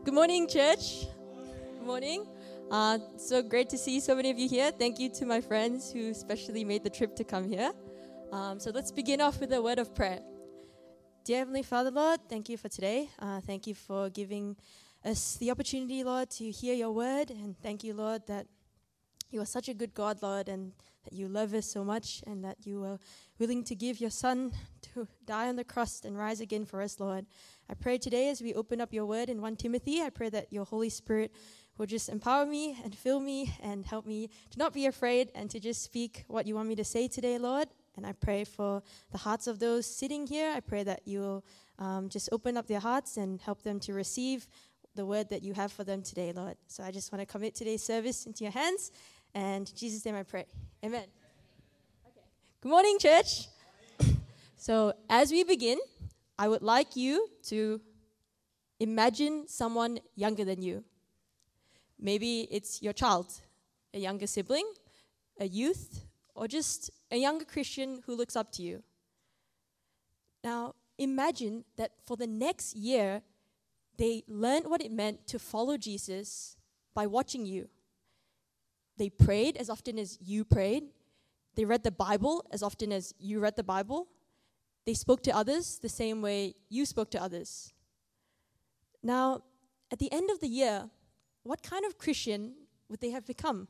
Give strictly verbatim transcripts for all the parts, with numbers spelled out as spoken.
Good morning, church. Good morning. Uh, so great to see so many of you here. Thank you to my friends who especially made the trip to come here. Um, so let's begin off with a word of prayer. Dear Heavenly Father, Lord, thank you for today. Uh, thank you for giving us the opportunity, Lord, to hear your word. And thank you, Lord, that you are such a good God, Lord, and that you love us so much and that you are willing to give your Son to die on the cross and rise again for us, Lord. I pray today as we open up your word in First Timothy, I pray that your Holy Spirit will just empower me and fill me and help me to not be afraid and to just speak what you want me to say today, Lord. And I pray for the hearts of those sitting here. I pray that you will um, just open up their hearts and help them to receive the word that you have for them today, Lord. So I just want to commit today's service into your hands. And in Jesus' name I pray. Amen. Okay. Good morning, church. So as we begin, I would like you to imagine someone younger than you. Maybe it's your child, a younger sibling, a youth, or just a younger Christian who looks up to you. Now, imagine that for the next year, they learned what it meant to follow Jesus by watching you. They prayed as often as you prayed. They read the Bible as often as you read the Bible. They spoke to others the same way you spoke to others. Now, at the end of the year, what kind of Christian would they have become?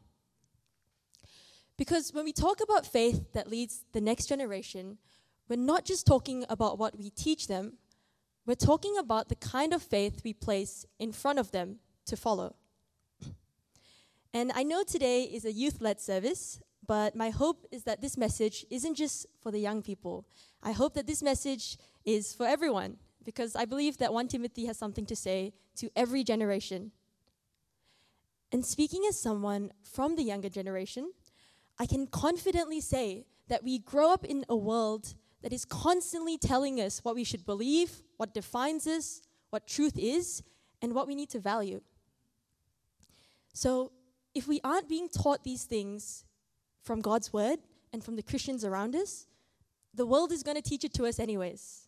Because when we talk about faith that leads the next generation, we're not just talking about what we teach them, we're talking about the kind of faith we place in front of them to follow. And I know today is a youth-led service, but my hope is that this message isn't just for the young people. I hope that this message is for everyone, because I believe that First Timothy has something to say to every generation. And speaking as someone from the younger generation, I can confidently say that we grow up in a world that is constantly telling us what we should believe, what defines us, what truth is, and what we need to value. So, if we aren't being taught these things from God's word and from the Christians around us, the world is going to teach it to us anyways.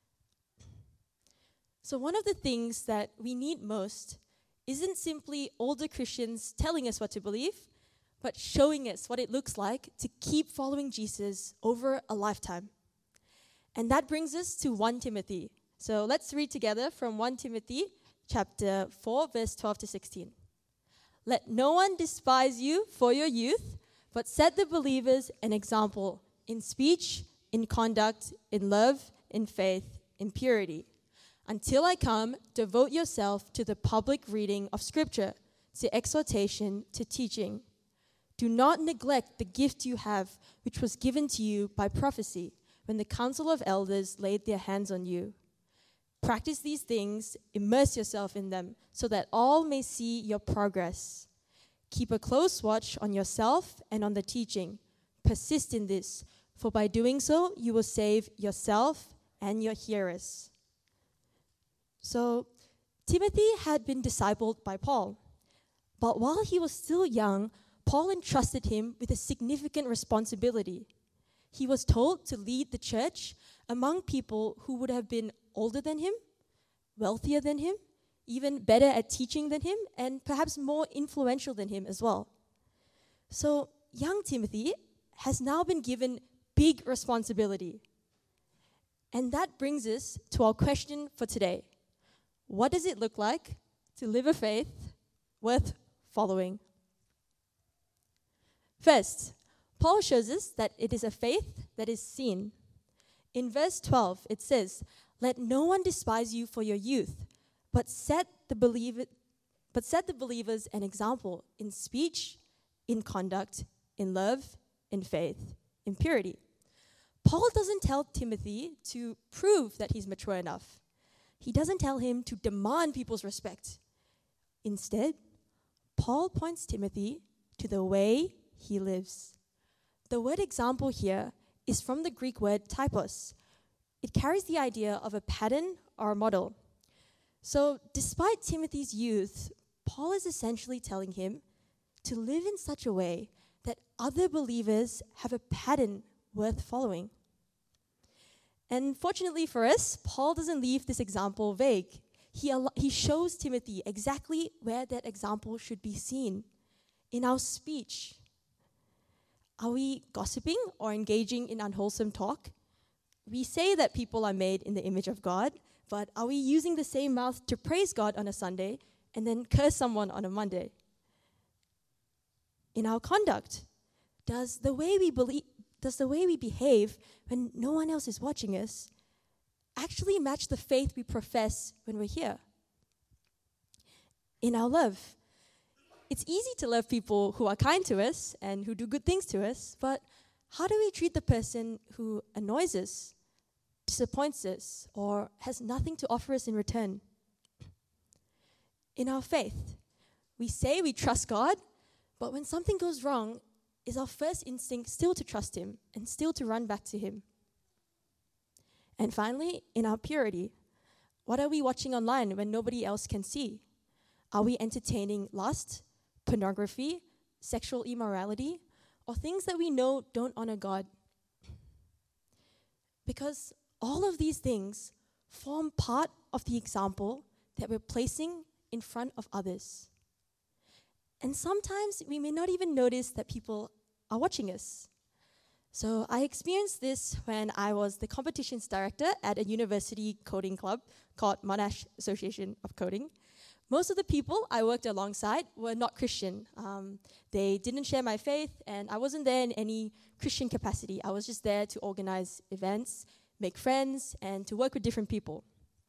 So one of the things that we need most isn't simply older Christians telling us what to believe, but showing us what it looks like to keep following Jesus over a lifetime. And that brings us to First Timothy. So let's read together from First Timothy chapter four, verse twelve to sixteen. Let no one despise you for your youth, but set the believers an example in speech, in conduct, in love, in faith, in purity. Until I come, devote yourself to the public reading of Scripture, to exhortation, to teaching. Do not neglect the gift you have, which was given to you by prophecy, when the council of elders laid their hands on you. Practice these things, immerse yourself in them, so that all may see your progress. Keep a close watch on yourself and on the teaching. Persist in this, for by doing so, you will save yourself and your hearers. So, Timothy had been discipled by Paul. But while he was still young, Paul entrusted him with a significant responsibility. He was told to lead the church among people who would have been older than him, wealthier than him, even better at teaching than him, and perhaps more influential than him as well. So, young Timothy has now been given big responsibility. And that brings us to our question for today. What does it look like to live a faith worth following? First, Paul shows us that it is a faith that is seen. In verse twelve, it says, "Let no one despise you for your youth, but set the believer, but set the believers an example in speech, in conduct, in love, in faith, in purity." Paul doesn't tell Timothy to prove that he's mature enough. He doesn't tell him to demand people's respect. Instead, Paul points Timothy to the way he lives. The word example here is from the Greek word typos. It carries the idea of a pattern or a model. So, despite Timothy's youth, Paul is essentially telling him to live in such a way that other believers have a pattern worth following. And fortunately for us, Paul doesn't leave this example vague. he, al- he shows Timothy exactly where that example should be seen in our speech. Are we gossiping or engaging in unwholesome talk? We say that people are made in the image of God, but are we using the same mouth to praise God on a Sunday and then curse someone on a Monday? In our conduct, does the way we believe, does the way we behave when no one else is watching us actually match the faith we profess when we're here? In our love, it's easy to love people who are kind to us and who do good things to us, but how do we treat the person who annoys us, disappoints us, or has nothing to offer us in return? In our faith, we say we trust God, but when something goes wrong, is our first instinct still to trust Him and still to run back to Him? And finally, in our purity, what are we watching online when nobody else can see? Are we entertaining lust, pornography, sexual immorality, or things that we know don't honor God? Because all of these things form part of the example that we're placing in front of others. And sometimes we may not even notice that people are watching us. So I experienced this when I was the competitions director at a university coding club called Monash Association of Coding. Most of the people I worked alongside were not Christian. Um, they didn't share my faith, and I wasn't there in any Christian capacity. I was just there to organize events, make friends, and to work with different people.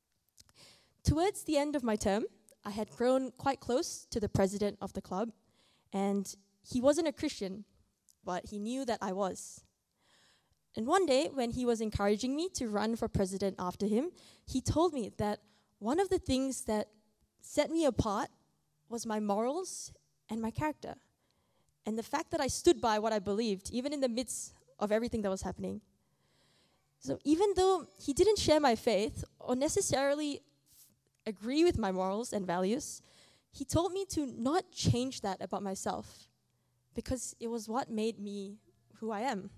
Towards the end of my term, I had grown quite close to the president of the club, and he wasn't a Christian, but he knew that I was. And one day, when he was encouraging me to run for president after him, he told me that one of the things that set me apart was my morals and my character, and the fact that I stood by what I believed, even in the midst of everything that was happening. So even though he didn't share my faith or necessarily agree with my morals and values, he told me to not change that about myself, because it was what made me who I am.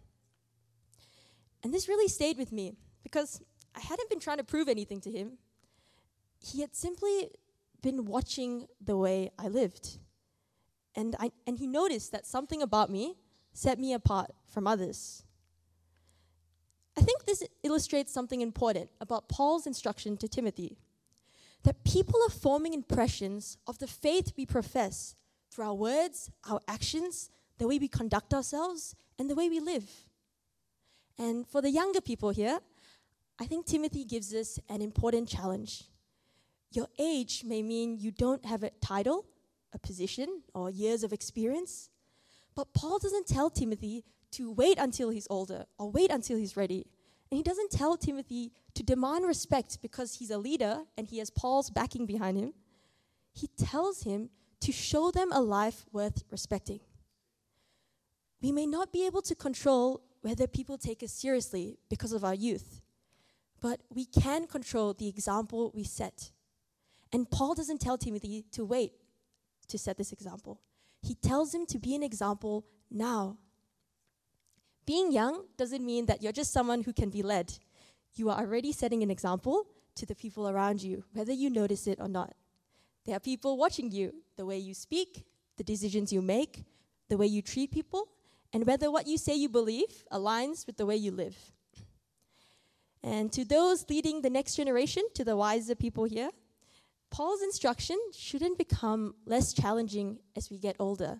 And this really stayed with me, because I hadn't been trying to prove anything to him. He had simply been watching the way I lived. And, I, and he noticed that something about me set me apart from others. I think this illustrates something important about Paul's instruction to Timothy, that people are forming impressions of the faith we profess through our words, our actions, the way we conduct ourselves, and the way we live. And for the younger people here, I think Timothy gives us an important challenge. Your age may mean you don't have a title, a position, or years of experience, but Paul doesn't tell Timothy to wait until he's older or wait until he's ready. And he doesn't tell Timothy to demand respect because he's a leader and he has Paul's backing behind him. He tells him to show them a life worth respecting. We may not be able to control whether people take us seriously because of our youth, but we can control the example we set. And Paul doesn't tell Timothy to wait to set this example. He tells him to be an example now. Being young doesn't mean that you're just someone who can be led. You are already setting an example to the people around you, whether you notice it or not. There are people watching you, the way you speak, the decisions you make, the way you treat people, and whether what you say you believe aligns with the way you live. And to those leading the next generation, to the wiser people here, Paul's instruction shouldn't become less challenging as we get older.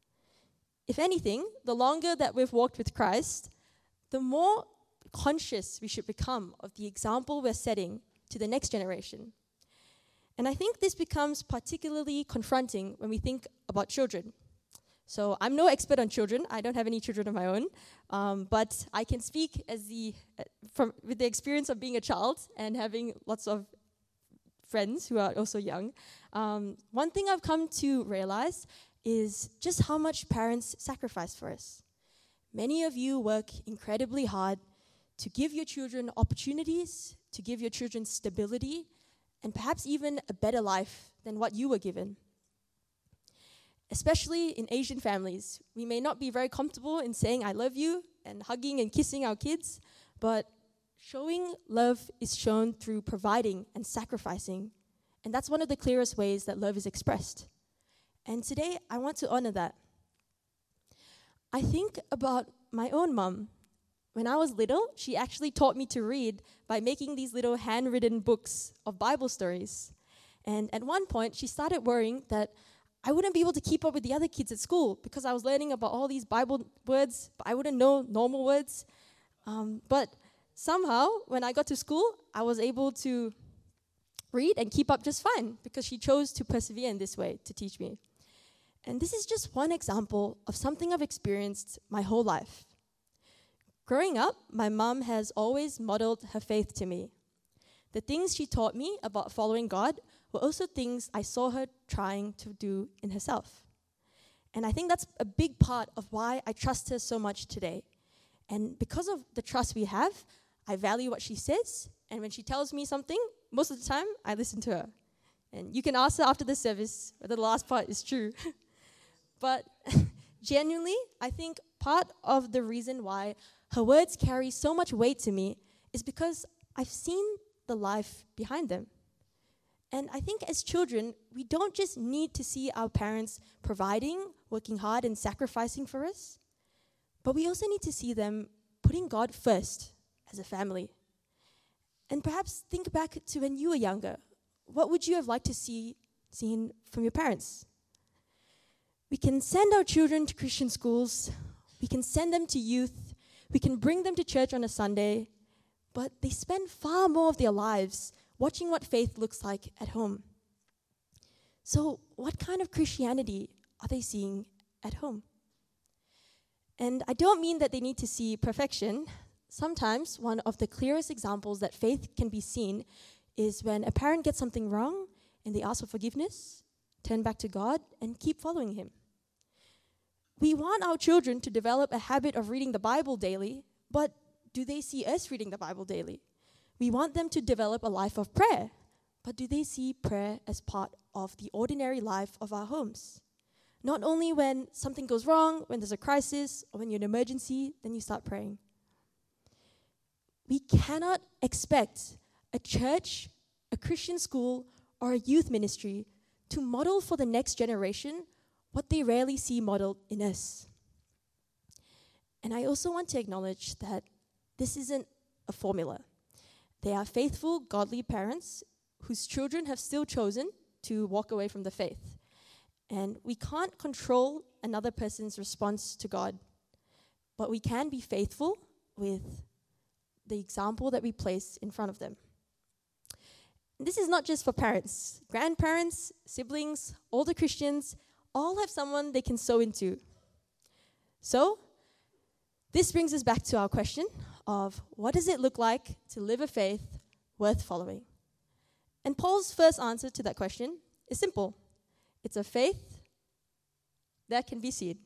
If anything, the longer that we've walked with Christ, the more conscious we should become of the example we're setting to the next generation. And I think this becomes particularly confronting when we think about children. So I'm no expert on children. I don't have any children of my own, um, but I can speak as the uh, from with the experience of being a child and having lots of friends who are also young. Um, one thing I've come to realize is just how much parents sacrifice for us. Many of you work incredibly hard to give your children opportunities, to give your children stability, and perhaps even a better life than what you were given. Especially in Asian families, we may not be very comfortable in saying I love you and hugging and kissing our kids, but showing love is shown through providing and sacrificing And that's one of the clearest ways that love is expressed. And today, I want to honor that. I think about my own mum. When I was little, she actually taught me to read by making these little handwritten books of Bible stories. And at one point, she started worrying that I wouldn't be able to keep up with the other kids at school because I was learning about all these Bible words, but I wouldn't know normal words. Um, but somehow, when I got to school, I was able to read and keep up just fine because she chose to persevere in this way to teach me. And this is just one example of something I've experienced my whole life. Growing up, my mom has always modeled her faith to me. The things she taught me about following God were also things I saw her trying to do in herself. And I think that's a big part of why I trust her so much today. And because of the trust we have, I value what she says, and when she tells me something, most of the time, I listen to her. And you can ask her after the service whether the last part is true. But genuinely, I think part of the reason why her words carry so much weight to me is because I've seen the life behind them. And I think as children, we don't just need to see our parents providing, working hard, and sacrificing for us, but we also need to see them putting God first as a family. And perhaps think back to when you were younger. What would you have liked to see seen from your parents? We can send our children to Christian schools. We can send them to youth. We can bring them to church on a Sunday. But they spend far more of their lives watching what faith looks like at home. So what kind of Christianity are they seeing at home? And I don't mean that they need to see perfection. Sometimes one of the clearest examples that faith can be seen is when a parent gets something wrong and they ask for forgiveness, turn back to God, and keep following Him. We want our children to develop a habit of reading the Bible daily, but do they see us reading the Bible daily? We want them to develop a life of prayer, but do they see prayer as part of the ordinary life of our homes? Not only when something goes wrong, when there's a crisis, or when you're in an emergency, then you start praying. We cannot expect a church, a Christian school, or a youth ministry to model for the next generation what they rarely see modeled in us. And I also want to acknowledge that this isn't a formula. They are faithful, godly parents whose children have still chosen to walk away from the faith. And we can't control another person's response to God, but we can be faithful with the example that we place in front of them. This is not just for parents. Grandparents, siblings, older Christians, all have someone they can sow into. So, this brings us back to our question of what does it look like to live a faith worth following? And Paul's first answer to that question is simple. It's a faith that can be seen.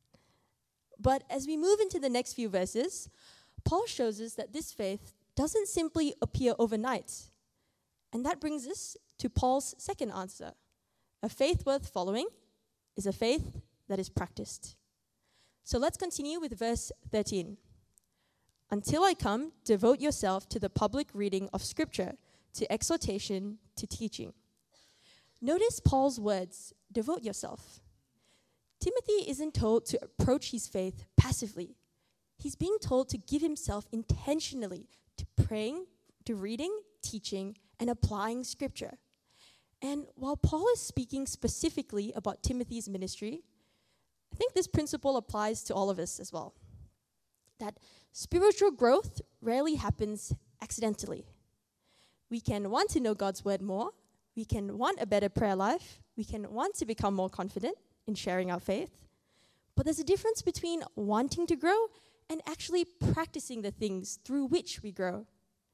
But as we move into the next few verses, Paul shows us that this faith doesn't simply appear overnight. And that brings us to Paul's second answer. A faith worth following is a faith that is practiced. So let's continue with verse thirteen. Until I come, devote yourself to the public reading of Scripture, to exhortation, to teaching. Notice Paul's words, devote yourself. Timothy isn't told to approach his faith passively. He's being told to give himself intentionally to praying, to reading, teaching, and applying Scripture. And while Paul is speaking specifically about Timothy's ministry, I think this principle applies to all of us as well. That spiritual growth rarely happens accidentally. We can want to know God's word more. We can want a better prayer life. We can want to become more confident in sharing our faith. But there's a difference between wanting to grow and actually practicing the things through which we grow.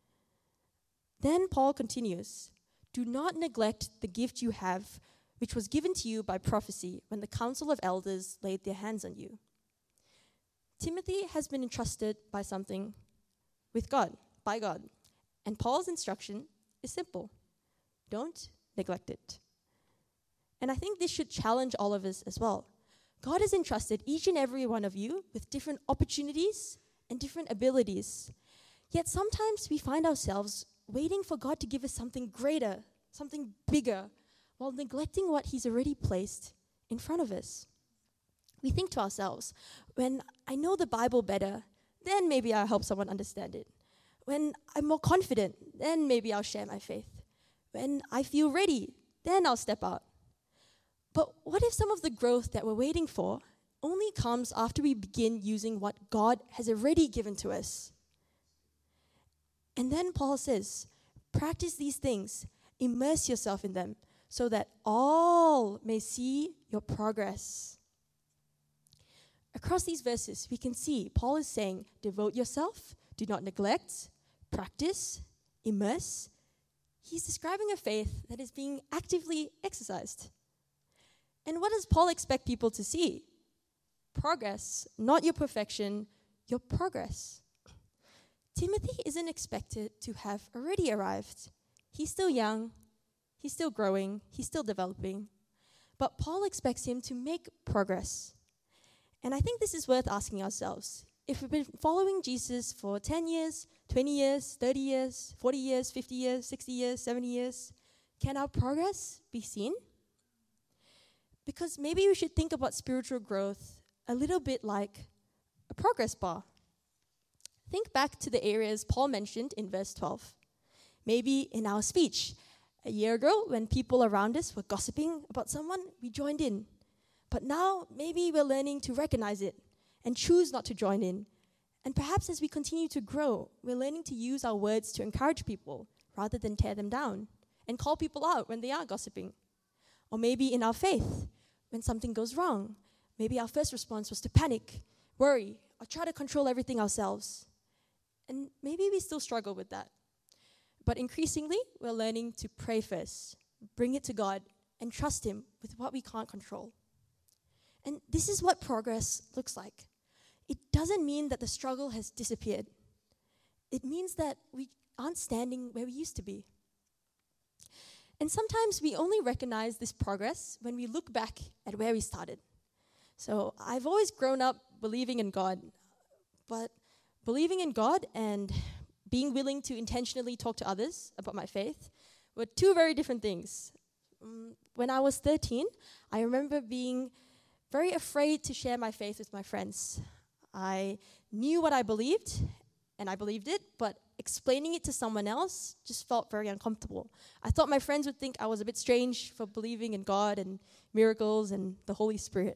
Then Paul continues, do not neglect the gift you have, which was given to you by prophecy when the council of elders laid their hands on you. Timothy has been entrusted by something with God, by God. And Paul's instruction is simple. Don't neglect it. And I think this should challenge all of us as well. God has entrusted each and every one of you with different opportunities and different abilities. Yet sometimes we find ourselves waiting for God to give us something greater something bigger, while neglecting what He's already placed in front of us. We think to ourselves, when I know the Bible better, then maybe I'll help someone understand it. When I'm more confident, then maybe I'll share my faith. When I feel ready, then I'll step out. But what if some of the growth that we're waiting for only comes after we begin using what God has already given to us? And then Paul says, practice these things, immerse yourself in them, so that all may see your progress. Across these verses, we can see Paul is saying, devote yourself, do not neglect, practice, immerse. He's describing a faith that is being actively exercised. And what does Paul expect people to see? Progress, not your perfection, your progress. Timothy isn't expected to have already arrived. He's still young, he's still growing, he's still developing. But Paul expects him to make progress. And I think this is worth asking ourselves. If we've been following Jesus for ten years, twenty years, thirty years, forty years, fifty years, sixty years, seventy years, can our progress be seen? Because maybe we should think about spiritual growth a little bit like a progress bar. Think back to the areas Paul mentioned in verse twelve. Maybe in our speech. A year ago, when people around us were gossiping about someone, we joined in. But now, maybe we're learning to recognize it and choose not to join in. And perhaps as we continue to grow, we're learning to use our words to encourage people rather than tear them down and call people out when they are gossiping. Or maybe in our faith, when something goes wrong, maybe our first response was to panic, worry, or try to control everything ourselves. And maybe we still struggle with that. But increasingly, we're learning to pray first, bring it to God, and trust Him with what we can't control. And this is what progress looks like. It doesn't mean that the struggle has disappeared. It means that we aren't standing where we used to be. And sometimes we only recognize this progress when we look back at where we started. So I've always grown up believing in God, but believing in God and being willing to intentionally talk to others about my faith were two very different things. Um, when I was thirteen, I remember being very afraid to share my faith with my friends. I knew what I believed, and I believed it, but explaining it to someone else just felt very uncomfortable. I thought my friends would think I was a bit strange for believing in God and miracles and the Holy Spirit.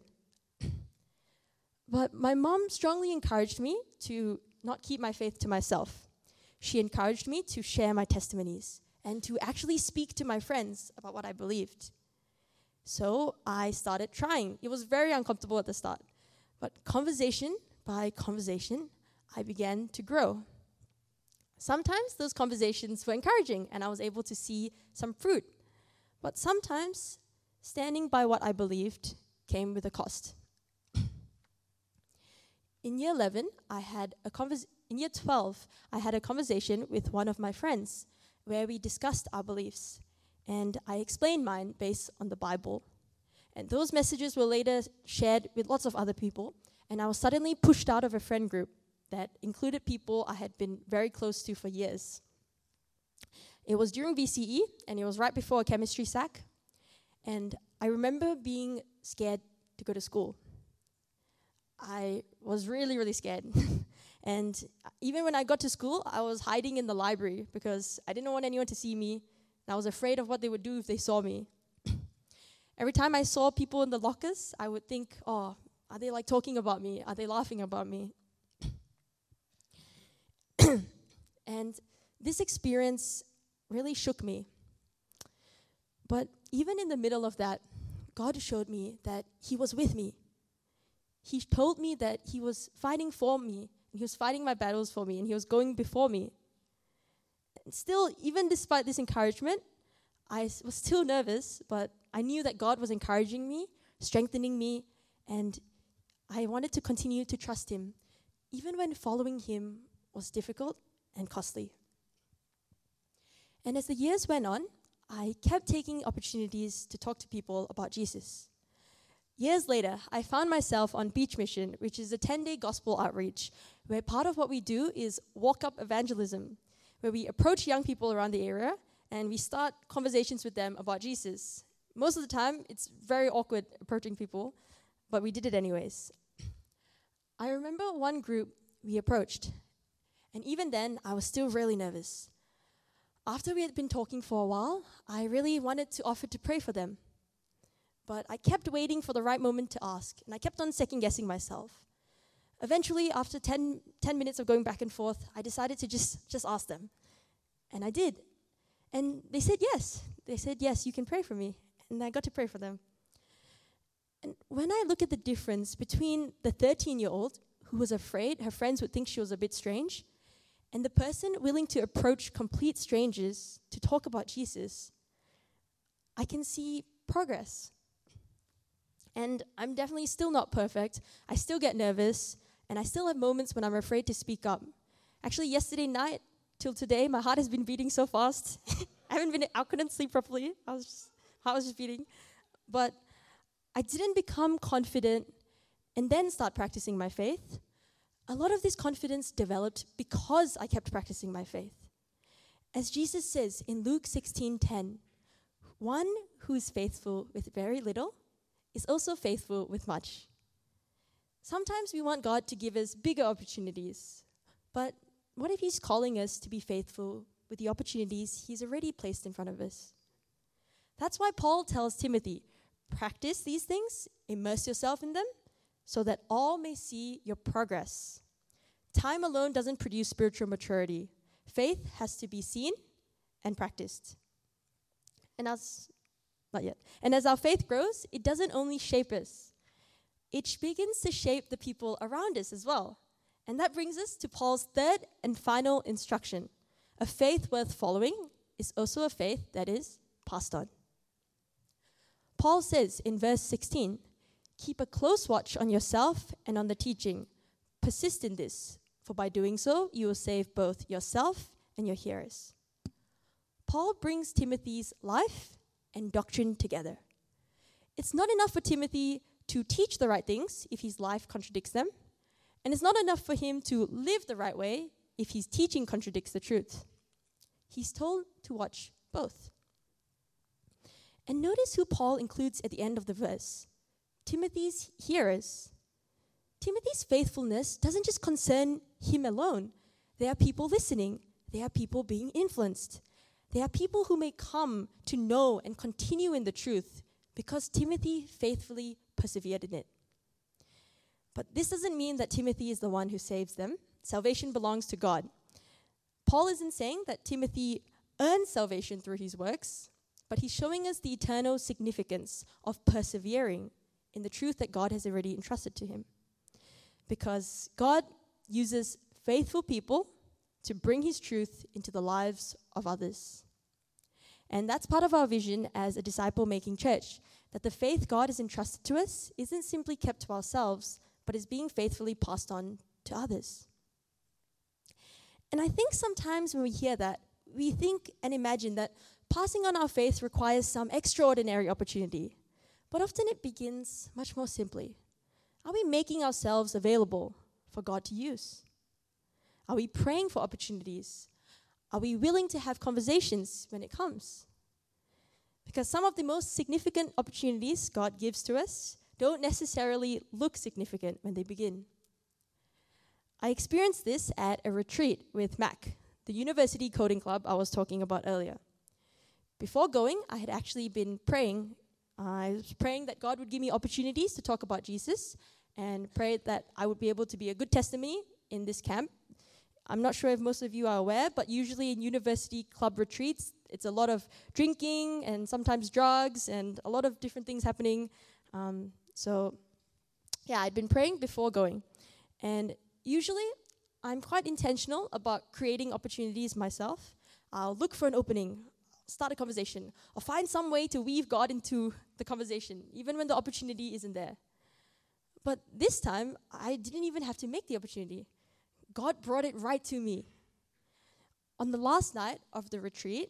But my mom strongly encouraged me to not keep my faith to myself. She encouraged me to share my testimonies and to actually speak to my friends about what I believed. So I started trying. It was very uncomfortable at the start. But conversation by conversation, I began to grow. Sometimes those conversations were encouraging and I was able to see some fruit. But sometimes standing by what I believed came with a cost. In year eleven, I had a convers- in year twelve, I had a conversation with one of my friends where we discussed our beliefs. And I explained mine based on the Bible. And those messages were later shared with lots of other people. And I was suddenly pushed out of a friend group that included people I had been very close to for years. It was during V C E, and it was right before a chemistry sack. And I remember being scared to go to school. I was really, really scared. And even when I got to school, I was hiding in the library because I didn't want anyone to see me. And I was afraid of what they would do if they saw me. Every time I saw people in the lockers, I would think, oh, are they like talking about me? Are they laughing about me? And this experience really shook me. But even in the middle of that, God showed me that He was with me. He told me that He was fighting for me, and He was fighting my battles for me, and He was going before me. And still, even despite this encouragement, I was still nervous, but I knew that God was encouraging me, strengthening me, and I wanted to continue to trust Him, even when following Him was difficult and costly. And as the years went on, I kept taking opportunities to talk to people about Jesus. Years later, I found myself on Beach Mission, which is a ten-day gospel outreach, where part of what we do is walk-up evangelism, where we approach young people around the area and we start conversations with them about Jesus. Most of the time, it's very awkward approaching people, but we did it anyways. I remember one group we approached, and even then, I was still really nervous. After we had been talking for a while, I really wanted to offer to pray for them. But I kept waiting for the right moment to ask, and I kept on second-guessing myself. Eventually, after ten, ten minutes of going back and forth, I decided to just, just ask them. And I did. And they said yes. They said, yes, you can pray for me. And I got to pray for them. And when I look at the difference between the thirteen-year-old who was afraid her friends would think she was a bit strange, and the person willing to approach complete strangers to talk about Jesus, I can see progress. And I'm definitely still not perfect. I still get nervous, and I still have moments when I'm afraid to speak up. Actually, yesterday night till today, my heart has been beating so fast. I haven't been, I couldn't sleep properly. I was just, heart was just beating. But I didn't become confident and then start practicing my faith. A lot of this confidence developed because I kept practicing my faith. As Jesus says in Luke sixteen ten, one who is faithful with very little is also faithful with much. Sometimes we want God to give us bigger opportunities, but what if He's calling us to be faithful with the opportunities He's already placed in front of us? That's why Paul tells Timothy, practice these things, immerse yourself in them, so that all may see your progress. Time alone doesn't produce spiritual maturity. Faith has to be seen and practiced. And as Not yet. And as our faith grows, it doesn't only shape us. It begins to shape the people around us as well. And that brings us to Paul's third and final instruction. A faith worth following is also a faith that is passed on. Paul says in verse sixteen, keep a close watch on yourself and on the teaching. Persist in this, for by doing so, you will save both yourself and your hearers. Paul brings Timothy's life and doctrine together. It's not enough for Timothy to teach the right things if his life contradicts them, and it's not enough for him to live the right way if his teaching contradicts the truth. He's told to watch both. And notice who Paul includes at the end of the verse. Timothy's hearers. Timothy's faithfulness doesn't just concern him alone. There are people listening. There are people being influenced. There are people who may come to know and continue in the truth because Timothy faithfully persevered in it. But this doesn't mean that Timothy is the one who saves them. Salvation belongs to God. Paul isn't saying that Timothy earns salvation through his works, but he's showing us the eternal significance of persevering in the truth that God has already entrusted to him. Because God uses faithful people to bring his truth into the lives of others. And that's part of our vision as a disciple-making church, that the faith God has entrusted to us isn't simply kept to ourselves, but is being faithfully passed on to others. And I think sometimes when we hear that, we think and imagine that passing on our faith requires some extraordinary opportunity. But often it begins much more simply. Are we making ourselves available for God to use? Are we praying for opportunities? Are we willing to have conversations when it comes? Because some of the most significant opportunities God gives to us don't necessarily look significant when they begin. I experienced this at a retreat with Mac, the university coding club I was talking about earlier. Before going, I had actually been praying. I was praying that God would give me opportunities to talk about Jesus and prayed that I would be able to be a good testimony in this camp. I'm not sure if most of you are aware, but usually in university club retreats, it's a lot of drinking and sometimes drugs and a lot of different things happening. Um, so, yeah, I'd been praying before going. And usually, I'm quite intentional about creating opportunities myself. I'll look for an opening, start a conversation, or find some way to weave God into the conversation, even when the opportunity isn't there. But this time, I didn't even have to make the opportunity. God brought it right to me. On the last night of the retreat,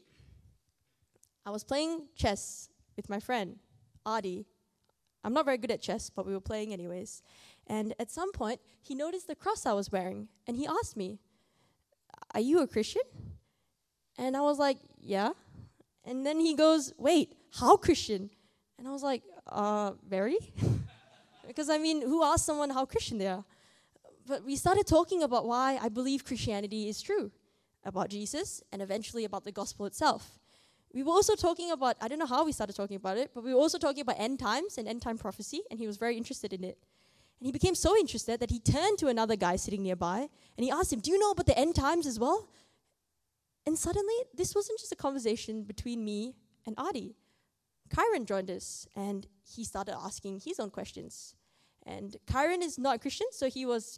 I was playing chess with my friend, Adi. I'm not very good at chess, but we were playing anyways. And at some point, he noticed the cross I was wearing, and he asked me, "Are you a Christian?" And I was like, "Yeah." And then he goes, wait, how Christian? And I was like, uh, very? Because I mean, who asked someone how Christian they are? But we started talking about why I believe Christianity is true, about Jesus, and eventually about the gospel itself. We were also talking about, I don't know how we started talking about it, but we were also talking about end times and end time prophecy, and he was very interested in it. And he became so interested that he turned to another guy sitting nearby, and he asked him, do you know about the end times as well? And suddenly, this wasn't just a conversation between me and Adi. Kyron joined us, and he started asking his own questions. And Kyron is not a Christian, so he was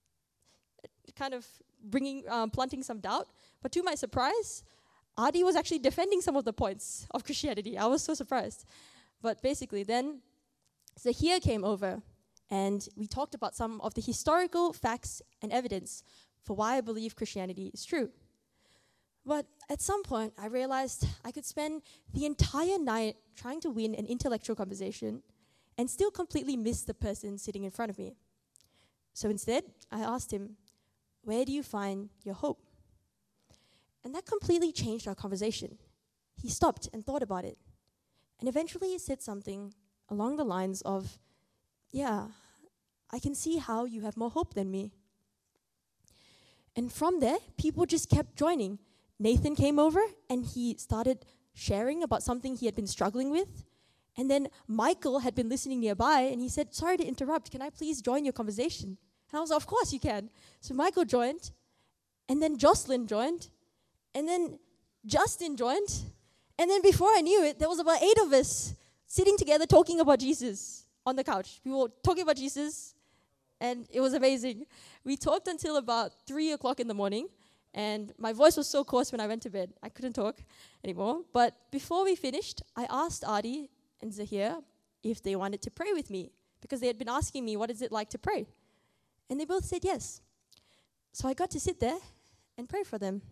kind of bringing, um, planting some doubt. But to my surprise, Adi was actually defending some of the points of Christianity. I was so surprised. But basically, then Zahir came over, and we talked about some of the historical facts and evidence for why I believe Christianity is true. But at some point, I realized I could spend the entire night trying to win an intellectual conversation and still completely miss the person sitting in front of me. So instead, I asked him, where do you find your hope? And that completely changed our conversation. He stopped and thought about it. And eventually he said something along the lines of, yeah, I can see how you have more hope than me. And from there, people just kept joining. Nathan came over and he started sharing about something he had been struggling with. And then Michael had been listening nearby and he said, sorry to interrupt, can I please join your conversation? And I was like, of course you can. So Michael joined, and then Jocelyn joined, and then Justin joined, and then before I knew it, there was about eight of us sitting together talking about Jesus on the couch. We were talking about Jesus, and it was amazing. We talked until about three o'clock in the morning, and my voice was so coarse when I went to bed. I couldn't talk anymore. But before we finished, I asked Adi and Zahir if they wanted to pray with me, because they had been asking me, what is it like to pray? And they both said yes. So I got to sit there and pray for them.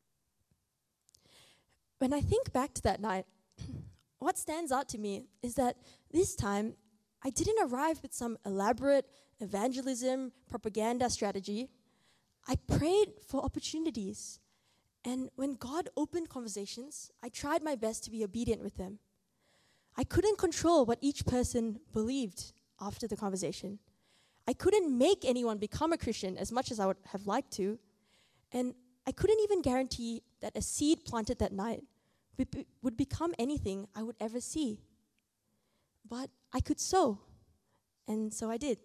When I think back to that night, what stands out to me is that this time, I didn't arrive with some elaborate evangelism, propaganda strategy. I prayed for opportunities. And when God opened conversations, I tried my best to be obedient with them. I couldn't control what each person believed after the conversation. I couldn't make anyone become a Christian as much as I would have liked to. And I couldn't even guarantee that a seed planted that night would, be, would become anything I would ever see. But I could sow. And so I did.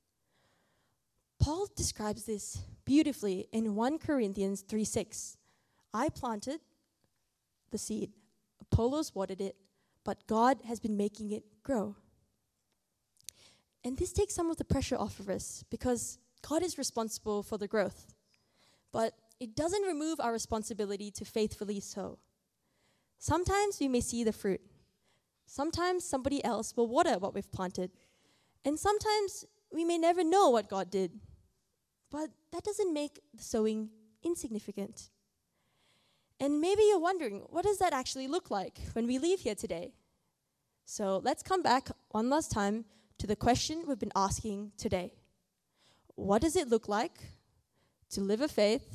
Paul describes this beautifully in First Corinthians three six. I planted the seed, Apollos watered it, but God has been making it grow. And this takes some of the pressure off of us because God is responsible for the growth. But it doesn't remove our responsibility to faithfully sow. Sometimes we may see the fruit. Sometimes somebody else will water what we've planted. And sometimes we may never know what God did. But that doesn't make the sowing insignificant. And maybe you're wondering, what does that actually look like when we leave here today? So let's come back one last time to the question we've been asking today. What does it look like to live a faith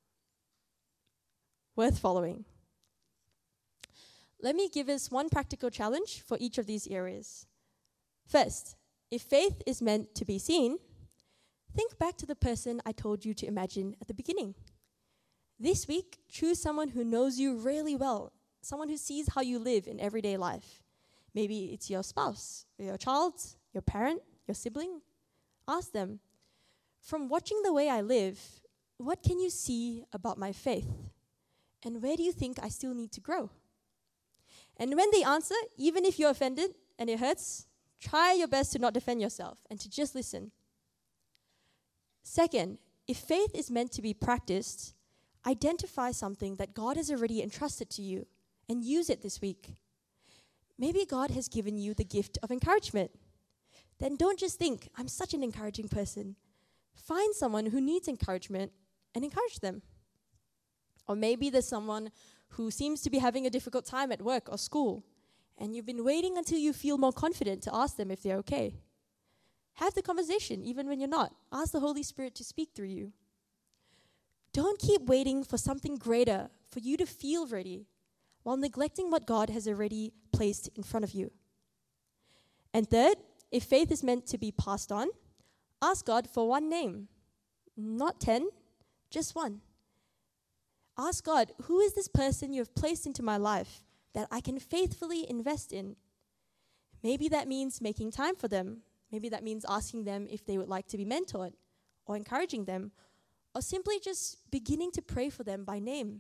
worth following? Let me give us one practical challenge for each of these areas. First, if faith is meant to be seen, think back to the person I told you to imagine at the beginning. This week, choose someone who knows you really well, someone who sees how you live in everyday life. Maybe it's your spouse, or your child, your parent, your sibling. Ask them, from watching the way I live, what can you see about my faith? And where do you think I still need to grow? And when they answer, even if you're offended and it hurts, try your best to not defend yourself and to just listen. Second, if faith is meant to be practiced, identify something that God has already entrusted to you and use it this week. Maybe God has given you the gift of encouragement. Then don't just think, I'm such an encouraging person. Find someone who needs encouragement and encourage them. Or maybe there's someone who seems to be having a difficult time at work or school, and you've been waiting until you feel more confident to ask them if they're okay. Have the conversation, even when you're not. Ask the Holy Spirit to speak through you. Don't keep waiting for something greater, for you to feel ready. while neglecting what God has already placed in front of you. And third, if faith is meant to be passed on, ask God for one name, not ten, just one. Ask God, who is this person you have placed into my life that I can faithfully invest in? Maybe that means making time for them. Maybe that means asking them if they would like to be mentored, or encouraging them, or simply just beginning to pray for them by name.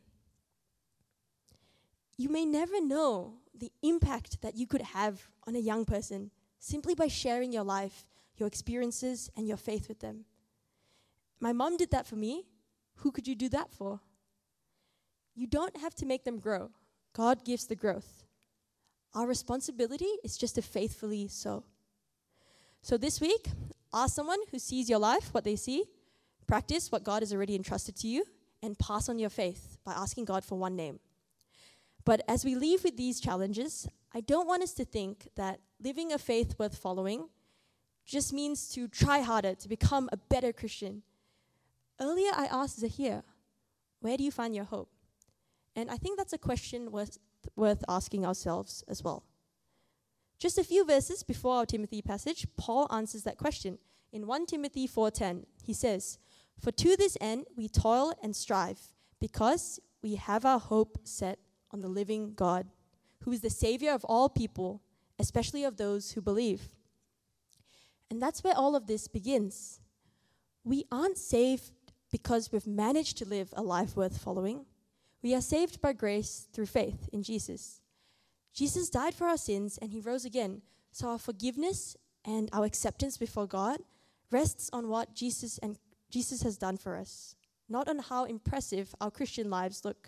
You may never know the impact that you could have on a young person simply by sharing your life, your experiences, and your faith with them. My mom did that for me. Who could you do that for? You don't have to make them grow. God gives the growth. Our responsibility is just to faithfully sow. So this week, ask someone who sees your life what they see, practice what God has already entrusted to you, and pass on your faith by asking God for one name. But as we leave with these challenges, I don't want us to think that living a faith worth following just means to try harder to become a better Christian. Earlier I asked Zahir, where do you find your hope? And I think that's a question worth, worth asking ourselves as well. Just a few verses before our Timothy passage, Paul answers that question. In First Timothy four ten, he says, "For to this end we toil and strive, because we have our hope set on the living God, who is the Savior of all people, especially of those who believe." And that's where all of this begins. We aren't saved because we've managed to live a life worth following. We are saved by grace through faith in Jesus. Jesus died for our sins and he rose again. So our forgiveness and our acceptance before God rests on what Jesus and Jesus has done for us, not on how impressive our Christian lives look.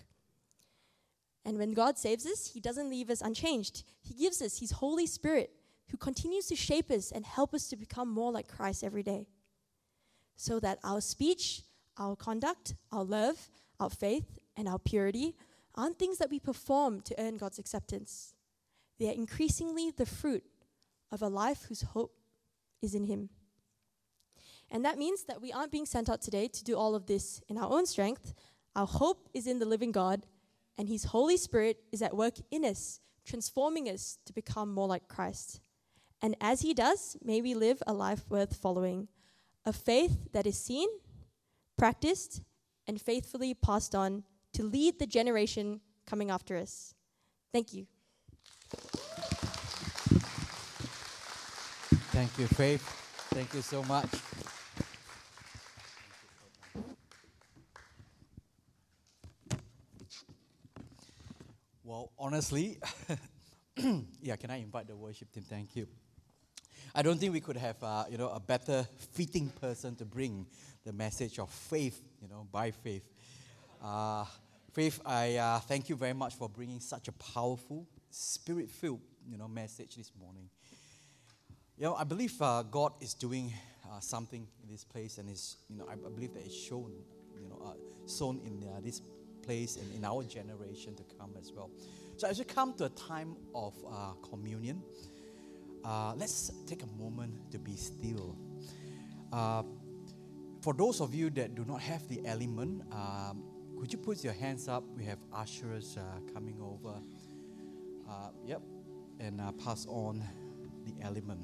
And when God saves us, he doesn't leave us unchanged. He gives us his Holy Spirit, who continues to shape us and help us to become more like Christ every day, so that our speech, our conduct, our love, our faith, and our purity aren't things that we perform to earn God's acceptance. They are increasingly the fruit of a life whose hope is in him. And that means that we aren't being sent out today to do all of this in our own strength. Our hope is in the living God, and his Holy Spirit is at work in us, transforming us to become more like Christ. And as he does, may we live a life worth following, a faith that is seen, practiced, and faithfully passed on to lead the generation coming after us. Thank you. Thank you, Faith. Thank you so much. Well, honestly, yeah, can I invite the worship team? Thank you. I don't think we could have, uh, you know, a better fitting person to bring the message of faith, you know, by faith. Uh, Faith, I uh, thank you very much for bringing such a powerful, spirit-filled, you know, message this morning. You know, I believe uh, God is doing uh, something in this place, and is, you know, I, I believe that it's shown, you know, uh, sown in uh, this place and in our generation to come as well. So as we come to a time of uh, communion, uh, let's take a moment to be still. Uh, for those of you that do not have the element, um, could you put your hands up? We have ushers uh, coming over. Uh, yep, and uh, pass on the element.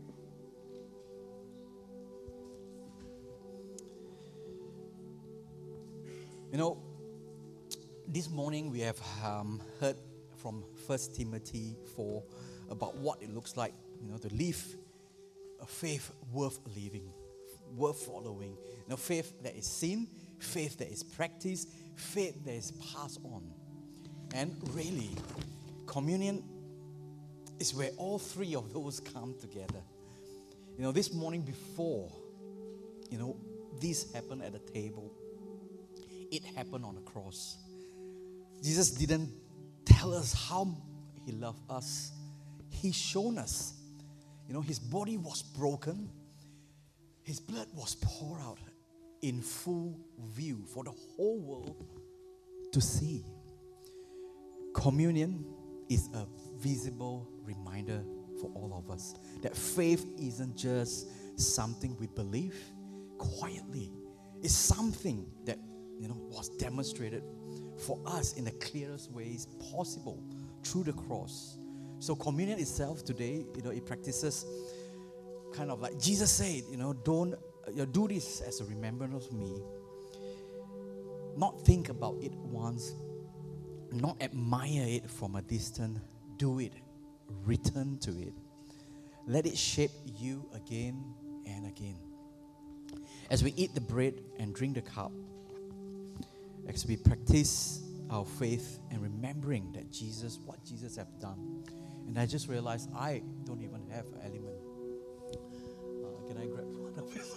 You know, this morning we have um, heard from First Timothy four about what it looks like, you know, to live a faith worth living, worth following. You know, faith that is seen, faith that is practiced, faith that is passed on. And really, communion is where all three of those come together. You know, this morning before, you know, this happened at the table, it happened on the cross. Jesus didn't tell us how he loved us. He shown us. You know, his body was broken. His blood was poured out in full view for the whole world to see. Communion is a visible reminder for all of us that faith isn't just something we believe quietly. It's something that, you know, was demonstrated for us in the clearest ways possible through the cross. So communion itself today, you know, it practices kind of like Jesus said, you know, don't you know, do this as a remembrance of me. Not think about it once, not admire it from a distance. Do it. Return to it. Let it shape you again and again. As we eat the bread and drink the cup, as we practice our faith and remembering that Jesus, what Jesus have done. And I just realized I don't even have an element. Uh, can I grab one of this?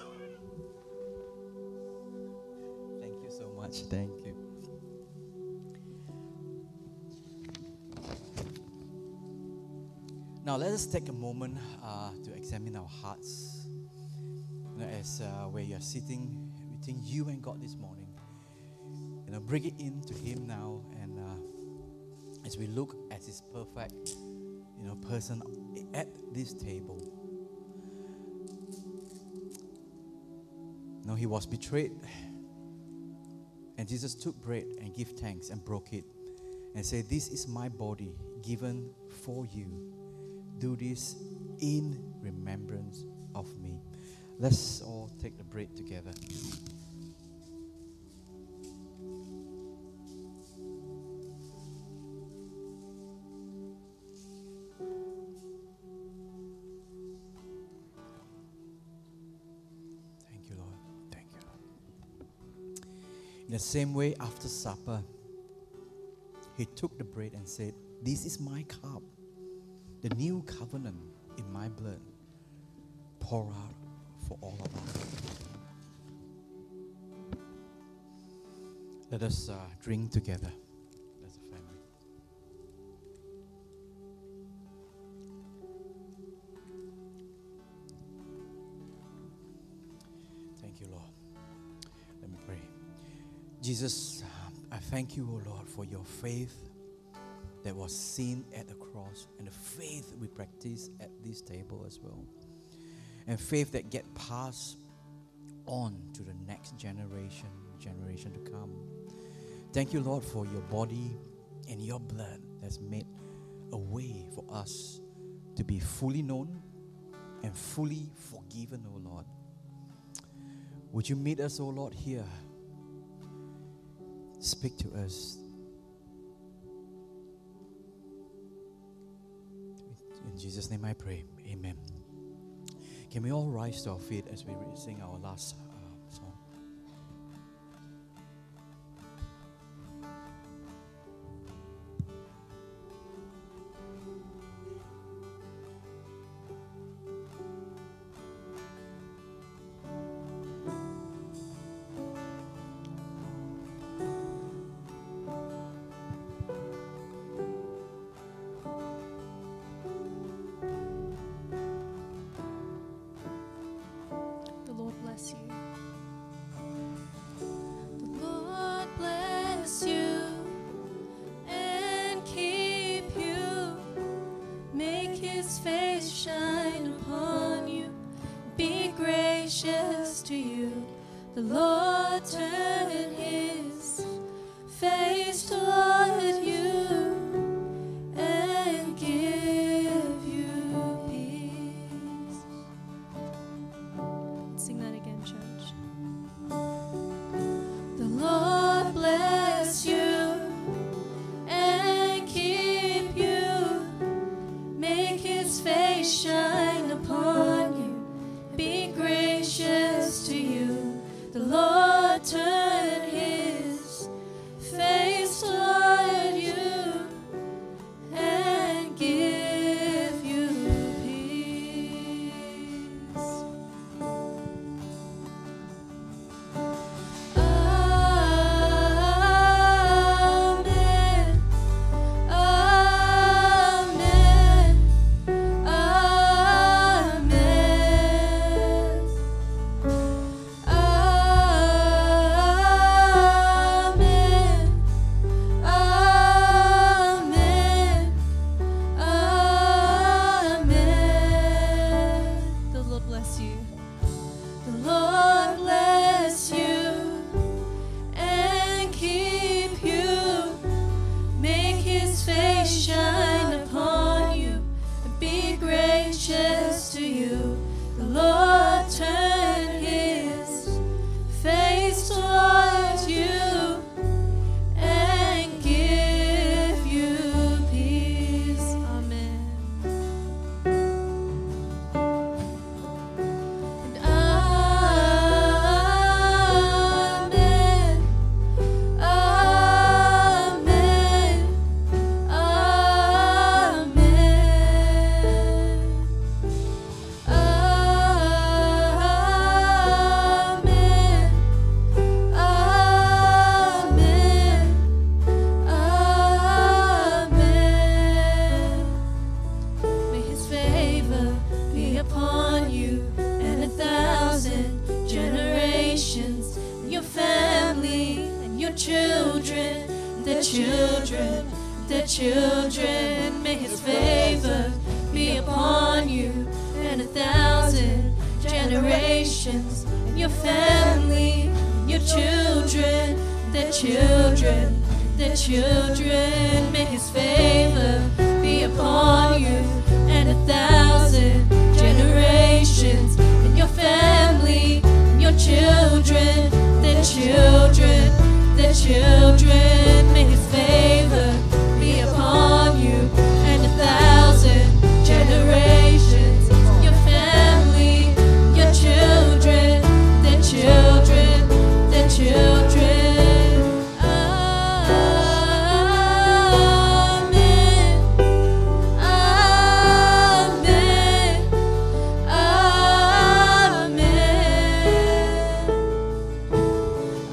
Thank you so much. Thank you. Now let us take a moment uh, to examine our hearts. You know, as uh, where you are sitting between you and God this morning. You know, bring it in to Him now, and uh, as we look at His perfect, you know, person at this table. You know, He was betrayed, and Jesus took bread and gave thanks and broke it, and said, "This is my body given for you. Do this in remembrance of me." Let's all take the bread together. In the same way, after supper, He took the bread and said, "This is my cup, the new covenant in my blood, pour out for all of us." Let us uh, drink together as a family. Thank you, Lord. Let me pray. Jesus, I thank you, O Lord, for your faith that was seen at the cross, and the faith we practice at this table as well, and faith that get passed on to the next generation, generation to come. Thank you, Lord, for your body and your blood that's made a way for us to be fully known and fully forgiven, O Lord. Would you meet us, O Lord, here? Speak to us. In Jesus' name I pray. Amen. Can we all rise to our feet as we sing our last uh, song? The Lord turn His face toward you and give you peace. Sing that again, church. The Lord bless you and keep you, make His face shine upon you, be gracious to you. The Lord turn His face toward children. May his favor be upon you and a thousand generations. Your family, your children, their children, their children. May his favor be upon you and a thousand generations. And your family, your children, their children, their children. May his favor be upon you and a thousand generations. Your family, your children, their children, their children. Amen. Amen. Amen.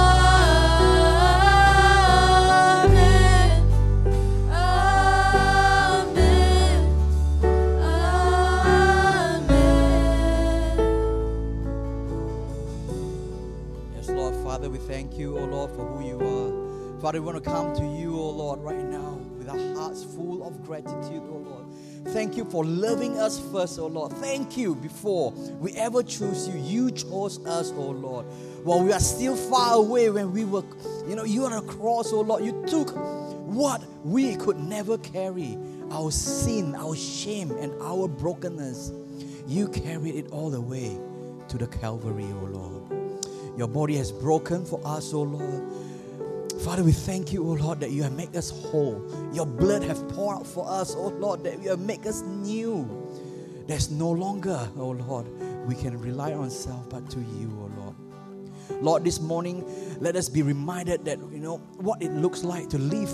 Yes, Lord, Father, we thank you, oh Lord, for who you are. Father, we want to come to you, oh Lord, right now with our hearts full of gratitude, oh Lord. Thank you for loving us first, oh Lord. Thank you before we ever choose you. You chose us, oh Lord. While we are still far away, when we were, you know, you on a cross, oh Lord, you took what we could never carry, our sin, our shame, and our brokenness. You carried it all the way to the Calvary, oh Lord. Your body has broken for us, oh Lord. Father, we thank you, oh Lord, that you have made us whole. Your blood have poured out for us, oh Lord, that you have made us new. There's no longer, oh Lord, we can rely on self but to you, oh Lord. Lord, this morning, let us be reminded that, you know, what it looks like to live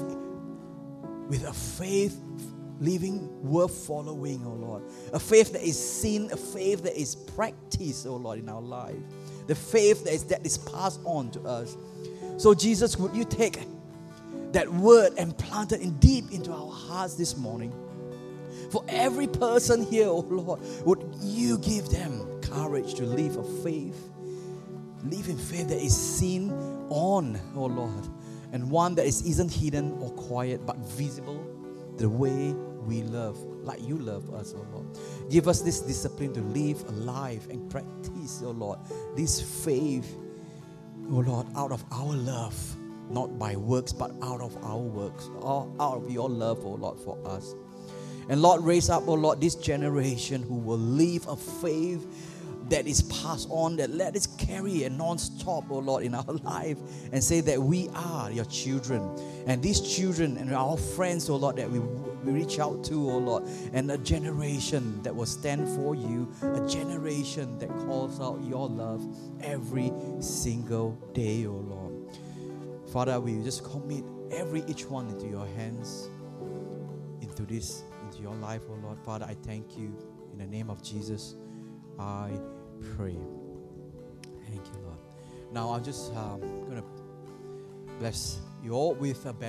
with a faith living worth following, oh Lord. A faith that is seen, a faith that is practiced, oh Lord, in our life. The faith that is, that is passed on to us. So Jesus, would you take that word and plant it in deep into our hearts this morning? For every person here, oh Lord, would you give them courage to live a faith, live in faith that is seen on, oh Lord, and one that is, isn't hidden or quiet, but visible the way we love, like you love us, oh Lord. Give us this discipline to live a life and practice, oh Lord, this faith, oh Lord, out of our love, not by works, but out of our works, or out of your love, oh Lord, for us. And Lord, raise up, oh Lord, this generation who will live a faith that is passed on, that let us carry a non-stop, oh Lord, in our life, and say that we are your children. And these children and our friends, oh Lord, that we, we reach out to, oh Lord, and a generation that will stand for you, a generation that calls out your love every single day, oh Lord. Father, we just commit every each one into your hands, into this, into your life, oh Lord. Father, I thank you in the name of Jesus. I pray. Thank you, Lord. Now I'm just um, going to bless you all with a